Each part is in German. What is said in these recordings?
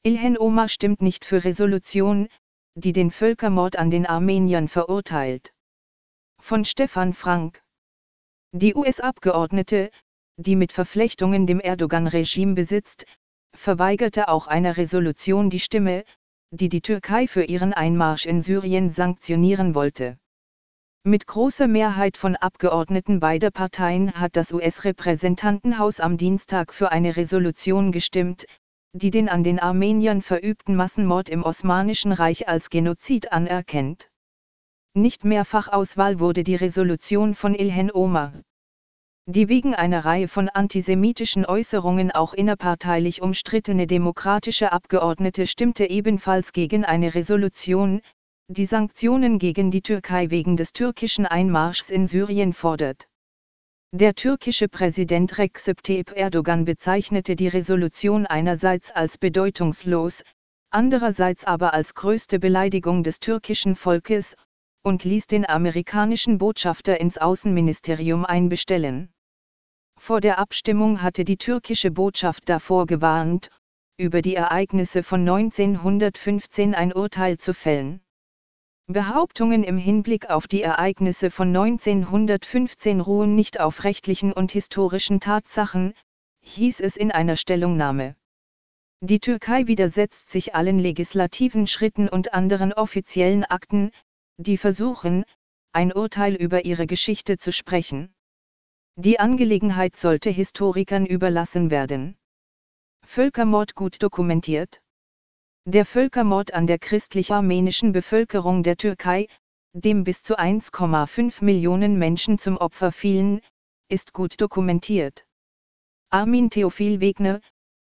Ilhan Omar stimmt nicht für Resolution, die den Völkermord an den Armeniern verurteilt. Von Stefan Frank. Die US-Abgeordnete, die mit Verflechtungen dem Erdogan-Regime besitzt, verweigerte auch einer Resolution die Stimme, die die Türkei für ihren Einmarsch in Syrien sanktionieren wollte. Mit großer Mehrheit von Abgeordneten beider Parteien hat das US-Repräsentantenhaus am Dienstag für eine Resolution gestimmt, die den an den Armeniern verübten Massenmord im Osmanischen Reich als Genozid anerkennt. Nicht Mehrfachauswahl wurde die Resolution von Ilhan Omar. Die wegen einer Reihe von antisemitischen Äußerungen auch innerparteilich umstrittene demokratische Abgeordnete stimmte ebenfalls gegen eine Resolution, die Sanktionen gegen die Türkei wegen des türkischen Einmarschs in Syrien fordert. Der türkische Präsident Recep Tayyip Erdogan bezeichnete die Resolution einerseits als bedeutungslos, andererseits aber als größte Beleidigung des türkischen Volkes, und ließ den amerikanischen Botschafter ins Außenministerium einbestellen. Vor der Abstimmung hatte die türkische Botschaft davor gewarnt, über die Ereignisse von 1915 ein Urteil zu fällen. Behauptungen im Hinblick auf die Ereignisse von 1915 ruhen nicht auf rechtlichen und historischen Tatsachen, hieß es in einer Stellungnahme. Die Türkei widersetzt sich allen legislativen Schritten und anderen offiziellen Akten, die versuchen, ein Urteil über ihre Geschichte zu sprechen. Die Angelegenheit sollte Historikern überlassen werden. Völkermord gut dokumentiert. Der Völkermord an der christlich-armenischen Bevölkerung der Türkei, dem bis zu 1,5 Millionen Menschen zum Opfer fielen, ist gut dokumentiert. Armin Theophil Wegner,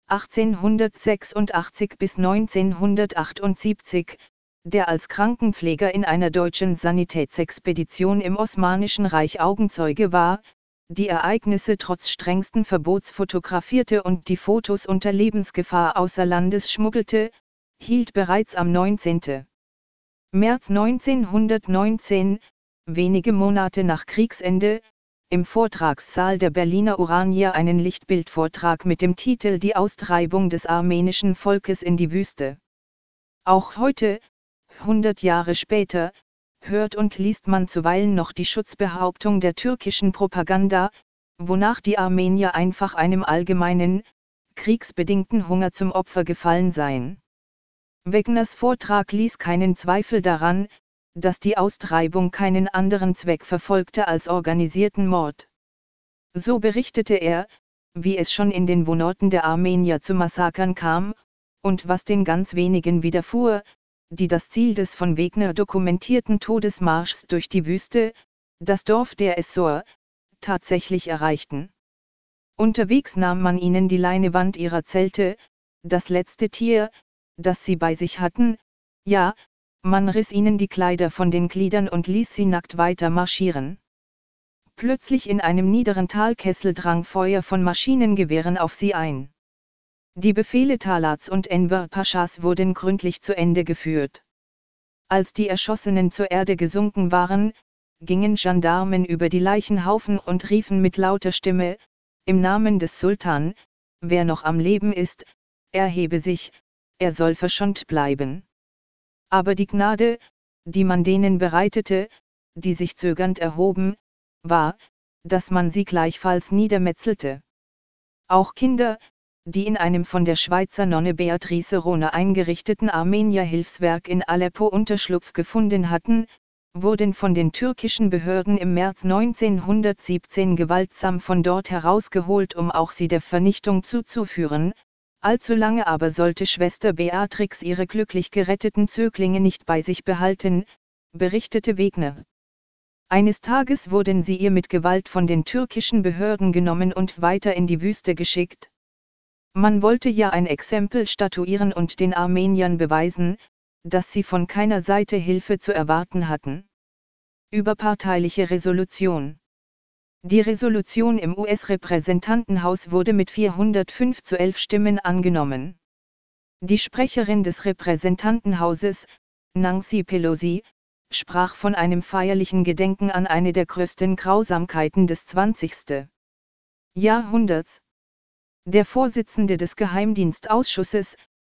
1886 bis 1978, der als Krankenpfleger in einer deutschen Sanitätsexpedition im Osmanischen Reich Augenzeuge war, die Ereignisse trotz strengsten Verbots fotografierte und die Fotos unter Lebensgefahr außer Landes schmuggelte, hielt bereits am 19. März 1919, wenige Monate nach Kriegsende, im Vortragssaal der Berliner Urania einen Lichtbildvortrag mit dem Titel Die Austreibung des armenischen Volkes in die Wüste. Auch heute, 100 Jahre später, hört und liest man zuweilen noch die Schutzbehauptung der türkischen Propaganda, wonach die Armenier einfach einem allgemeinen, kriegsbedingten Hunger zum Opfer gefallen seien. Wegners Vortrag ließ keinen Zweifel daran, dass die Austreibung keinen anderen Zweck verfolgte als organisierten Mord. So berichtete er, wie es schon in den Wohnorten der Armenier zu Massakern kam, und was den ganz wenigen widerfuhr, die das Ziel des von Wegner dokumentierten Todesmarschs durch die Wüste, das Dorf der Essor, tatsächlich erreichten. Unterwegs nahm man ihnen die Leinewand ihrer Zelte, das letzte Tier, das sie bei sich hatten, ja, man riss ihnen die Kleider von den Gliedern und ließ sie nackt weiter marschieren. Plötzlich in einem niederen Talkessel drang Feuer von Maschinengewehren auf sie ein. Die Befehle Talats und Enver Paschas wurden gründlich zu Ende geführt. Als die Erschossenen zur Erde gesunken waren, gingen Gendarmen über die Leichenhaufen und riefen mit lauter Stimme, im Namen des Sultan, wer noch am Leben ist, erhebe sich, er soll verschont bleiben. Aber die Gnade, die man denen bereitete, die sich zögernd erhoben, war, dass man sie gleichfalls niedermetzelte. Auch Kinder, die in einem von der Schweizer Nonne Beatrice Rohner eingerichteten Armenierhilfswerk in Aleppo Unterschlupf gefunden hatten, wurden von den türkischen Behörden im März 1917 gewaltsam von dort herausgeholt, um auch sie der Vernichtung zuzuführen. Allzu lange aber sollte Schwester Beatrix ihre glücklich geretteten Zöglinge nicht bei sich behalten, berichtete Wegner. Eines Tages wurden sie ihr mit Gewalt von den türkischen Behörden genommen und weiter in die Wüste geschickt. Man wollte ja ein Exempel statuieren und den Armeniern beweisen, dass sie von keiner Seite Hilfe zu erwarten hatten. Überparteiliche Resolution. Die Resolution im US-Repräsentantenhaus wurde mit 405 zu 11 Stimmen angenommen. Die Sprecherin des Repräsentantenhauses, Nancy Pelosi, sprach von einem feierlichen Gedenken an eine der größten Grausamkeiten des 20. Jahrhunderts. Der Vorsitzende des Geheimdienstausschusses,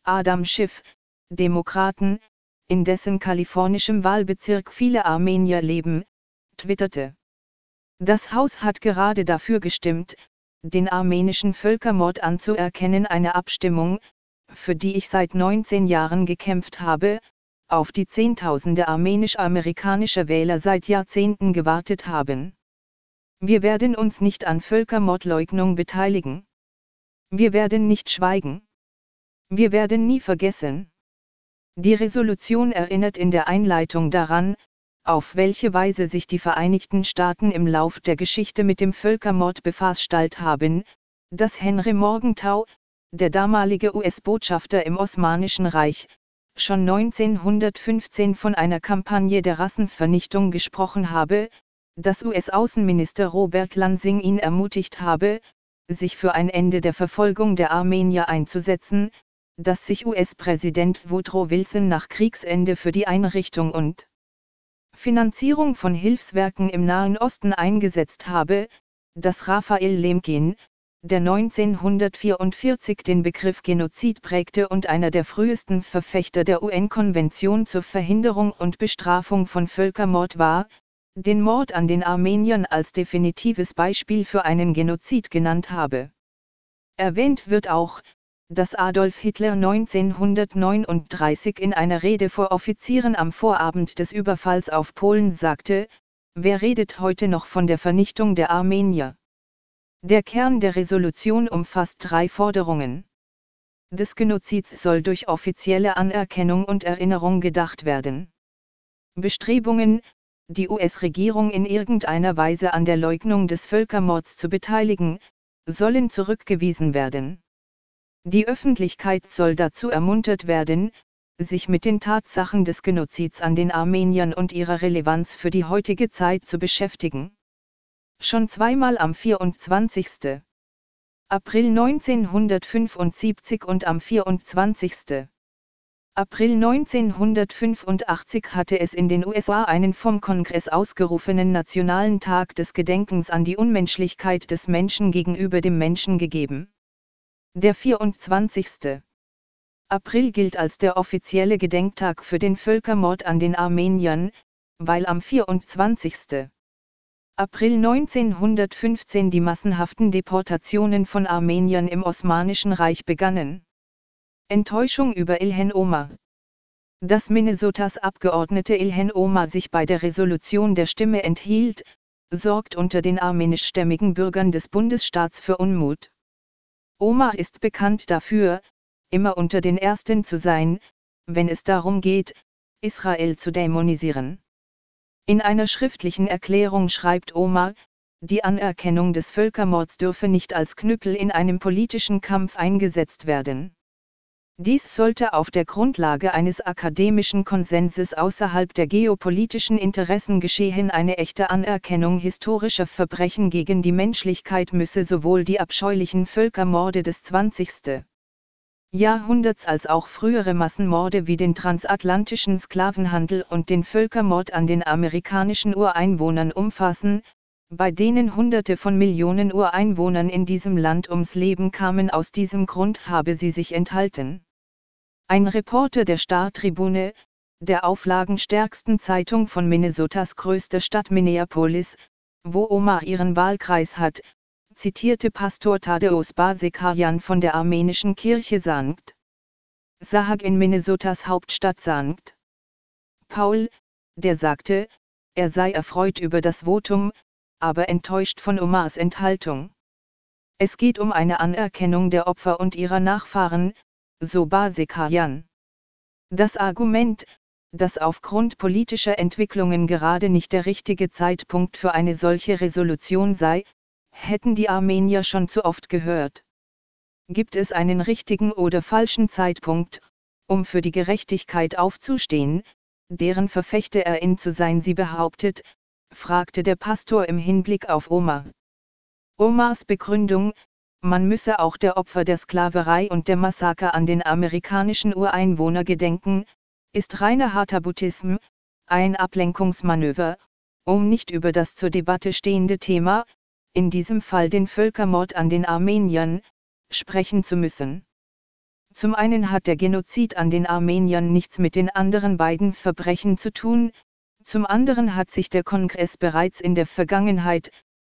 Adam Schiff, Demokraten, in dessen kalifornischem Wahlbezirk viele Armenier leben, twitterte: Das Haus hat gerade dafür gestimmt, den armenischen Völkermord anzuerkennen, eine Abstimmung, für die ich seit 19 Jahren gekämpft habe, auf die Zehntausende armenisch-amerikanischer Wähler seit Jahrzehnten gewartet haben. Wir werden uns nicht an Völkermordleugnung beteiligen. Wir werden nicht schweigen. Wir werden nie vergessen. Die Resolution erinnert in der Einleitung daran, auf welche Weise sich die Vereinigten Staaten im Lauf der Geschichte mit dem Völkermord befasst haben, dass Henry Morgenthau, der damalige US-Botschafter im Osmanischen Reich, schon 1915 von einer Kampagne der Rassenvernichtung gesprochen habe, dass US-Außenminister Robert Lansing ihn ermutigt habe, sich für ein Ende der Verfolgung der Armenier einzusetzen, dass sich US-Präsident Woodrow Wilson nach Kriegsende für die Einrichtung und Finanzierung von Hilfswerken im Nahen Osten eingesetzt habe, dass Raphael Lemkin, der 1944 den Begriff Genozid prägte und einer der frühesten Verfechter der UN-Konvention zur Verhinderung und Bestrafung von Völkermord war, den Mord an den Armeniern als definitives Beispiel für einen Genozid genannt habe. Erwähnt wird auch, dass Adolf Hitler 1939 in einer Rede vor Offizieren am Vorabend des Überfalls auf Polen sagte: Wer redet heute noch von der Vernichtung der Armenier? Der Kern der Resolution umfasst 3 Forderungen. Des Genozids soll durch offizielle Anerkennung und Erinnerung gedacht werden. Bestrebungen, die US-Regierung in irgendeiner Weise an der Leugnung des Völkermords zu beteiligen, sollen zurückgewiesen werden. Die Öffentlichkeit soll dazu ermuntert werden, sich mit den Tatsachen des Genozids an den Armeniern und ihrer Relevanz für die heutige Zeit zu beschäftigen. Schon zweimal am 24. April 1975 und am 24. April 1985 hatte es in den USA einen vom Kongress ausgerufenen Nationalen Tag des Gedenkens an die Unmenschlichkeit des Menschen gegenüber dem Menschen gegeben. Der 24. April gilt als der offizielle Gedenktag für den Völkermord an den Armeniern, weil am 24. April 1915 die massenhaften Deportationen von Armeniern im Osmanischen Reich begannen. Enttäuschung über Ilhan Omar. Dass Minnesotas Abgeordnete Ilhan Omar sich bei der Resolution der Stimme enthielt, sorgt unter den armenischstämmigen Bürgern des Bundesstaats für Unmut. Omar ist bekannt dafür, immer unter den Ersten zu sein, wenn es darum geht, Israel zu dämonisieren. In einer schriftlichen Erklärung schreibt Omar, die Anerkennung des Völkermords dürfe nicht als Knüppel in einem politischen Kampf eingesetzt werden. Dies sollte auf der Grundlage eines akademischen Konsenses außerhalb der geopolitischen Interessen geschehen. Eine echte Anerkennung historischer Verbrechen gegen die Menschlichkeit müsse sowohl die abscheulichen Völkermorde des 20. Jahrhunderts als auch frühere Massenmorde wie den transatlantischen Sklavenhandel und den Völkermord an den amerikanischen Ureinwohnern umfassen, bei denen Hunderte von Millionen Ureinwohnern in diesem Land ums Leben kamen. Aus diesem Grund habe sie sich enthalten. Ein Reporter der Star-Tribune, der auflagenstärksten Zeitung von Minnesotas größter Stadt Minneapolis, wo Omar ihren Wahlkreis hat, zitierte Pastor Tadeusz Basekarian von der armenischen Kirche St. Sahag in Minnesotas Hauptstadt St. Paul, der sagte, er sei erfreut über das Votum, aber enttäuscht von Omars Enthaltung. Es geht um eine Anerkennung der Opfer und ihrer Nachfahren, so Basekarian. Das Argument, dass aufgrund politischer Entwicklungen gerade nicht der richtige Zeitpunkt für eine solche Resolution sei, hätten die Armenier schon zu oft gehört. Gibt es einen richtigen oder falschen Zeitpunkt, um für die Gerechtigkeit aufzustehen, deren Verfechterin zu sein sie behauptet, fragte der Pastor im Hinblick auf Omar. Omars Begründung: Man müsse auch der Opfer der Sklaverei und der Massaker an den amerikanischen Ureinwohner gedenken, ist reiner Hatabutism, ein Ablenkungsmanöver, um nicht über das zur Debatte stehende Thema, in diesem Fall den Völkermord an den Armeniern, sprechen zu müssen. Zum einen hat der Genozid an den Armeniern nichts mit den anderen beiden Verbrechen zu tun, zum anderen hat sich der Kongress bereits in der Vergangenheit,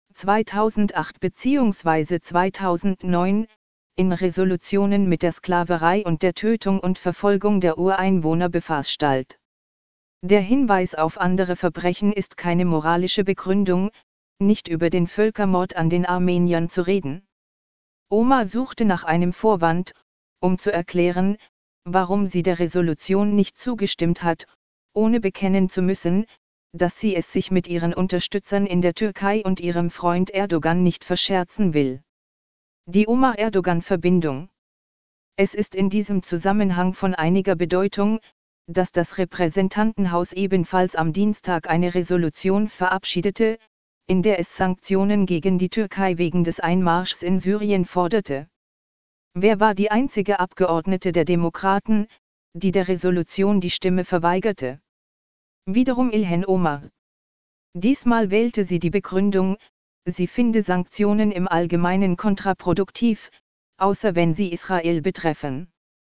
2008 bzw. 2009, in Resolutionen mit der Sklaverei und der Tötung und Verfolgung der Ureinwohner befasst. Der Hinweis auf andere Verbrechen ist keine moralische Begründung, nicht über den Völkermord an den Armeniern zu reden. Omar suchte nach einem Vorwand, um zu erklären, warum sie der Resolution nicht zugestimmt hat, ohne bekennen zu müssen, dass sie es sich mit ihren Unterstützern in der Türkei und ihrem Freund Erdogan nicht verscherzen will. Die Omar-Erdogan-Verbindung. Es ist in diesem Zusammenhang von einiger Bedeutung, dass das Repräsentantenhaus ebenfalls am Dienstag eine Resolution verabschiedete, in der es Sanktionen gegen die Türkei wegen des Einmarschs in Syrien forderte. Wer war die einzige Abgeordnete der Demokraten, die der Resolution die Stimme verweigerte? Wiederum Ilhan Omar. Diesmal wählte sie die Begründung, sie finde Sanktionen im Allgemeinen kontraproduktiv, außer wenn sie Israel betreffen.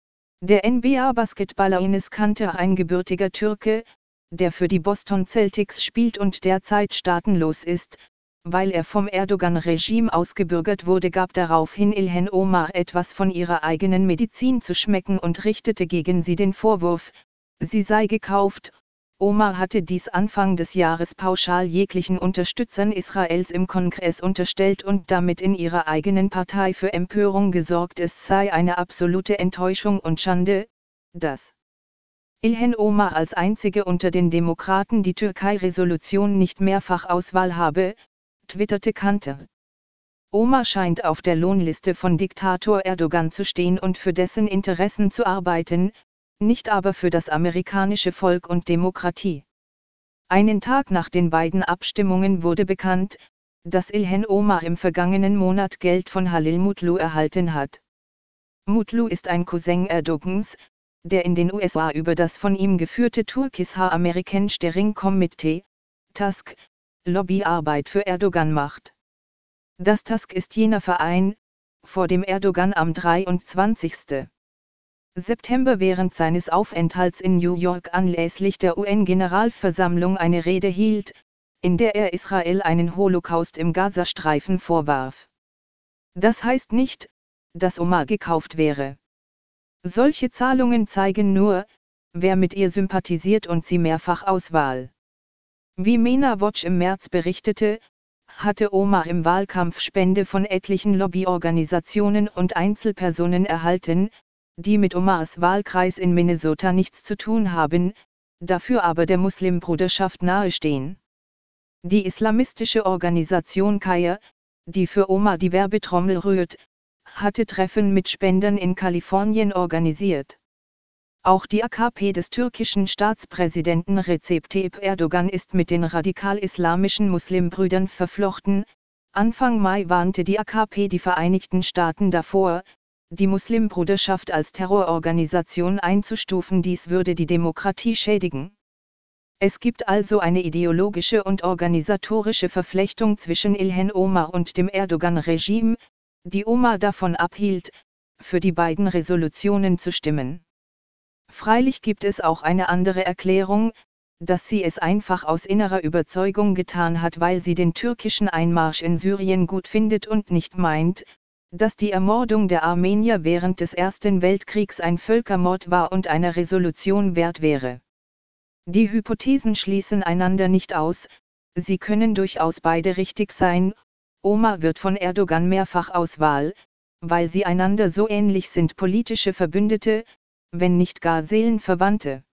Der NBA-Basketballer Enes Kanter, ein gebürtiger Türke, der für die Boston Celtics spielt und derzeit staatenlos ist, weil er vom Erdogan-Regime ausgebürgert wurde, gab daraufhin Ilhan Omar etwas von ihrer eigenen Medizin zu schmecken und richtete gegen sie den Vorwurf, sie sei gekauft. Omar hatte dies Anfang des Jahres pauschal jeglichen Unterstützern Israels im Kongress unterstellt und damit in ihrer eigenen Partei für Empörung gesorgt. Es sei eine absolute Enttäuschung und Schande, dass Ilhan Omar als einzige unter den Demokraten die Türkei-Resolution nicht mehrfach Auswahl habe, twitterte Kanter. Omar scheint auf der Lohnliste von Diktator Erdogan zu stehen und für dessen Interessen zu arbeiten, nicht aber für das amerikanische Volk und Demokratie. Einen Tag nach den beiden Abstimmungen wurde bekannt, dass Ilhan Omar im vergangenen Monat Geld von Halil Mutlu erhalten hat. Mutlu ist ein Cousin Erdogans, der in den USA über das von ihm geführte Turkish-American Steering Committee, TASC, Lobbyarbeit für Erdogan macht. Das TASC ist jener Verein, vor dem Erdogan am 23. September während seines Aufenthalts in New York anlässlich der UN-Generalversammlung eine Rede hielt, in der er Israel einen Holocaust im Gazastreifen vorwarf. Das heißt nicht, dass Omar gekauft wäre. Solche Zahlungen zeigen nur, wer mit ihr sympathisiert und sie mehrfach Auswahl. Wie MENA Watch im März berichtete, hatte Omar im Wahlkampf Spende von etlichen Lobbyorganisationen und Einzelpersonen erhalten, die mit Omars Wahlkreis in Minnesota nichts zu tun haben, dafür aber der Muslimbruderschaft nahestehen. Die islamistische Organisation Khair, die für Omar die Werbetrommel rührt, hatte Treffen mit Spendern in Kalifornien organisiert. Auch die AKP des türkischen Staatspräsidenten Recep Tayyip Erdogan ist mit den radikal-islamischen Muslimbrüdern verflochten. Anfang Mai warnte die AKP die Vereinigten Staaten davor, die Muslimbruderschaft als Terrororganisation einzustufen, dies würde die Demokratie schädigen. Es gibt also eine ideologische und organisatorische Verflechtung zwischen Ilhan Omar und dem Erdogan-Regime, die Omar davon abhielt, für die beiden Resolutionen zu stimmen. Freilich gibt es auch eine andere Erklärung, dass sie es einfach aus innerer Überzeugung getan hat, weil sie den türkischen Einmarsch in Syrien gut findet und nicht meint, dass die Ermordung der Armenier während des Ersten Weltkriegs ein Völkermord war und einer Resolution wert wäre. Die Hypothesen schließen einander nicht aus, sie können durchaus beide richtig sein. Omar wird von Erdogan mehrfach Auswahl, weil sie einander so ähnlich sind, politische Verbündete, wenn nicht gar Seelenverwandte.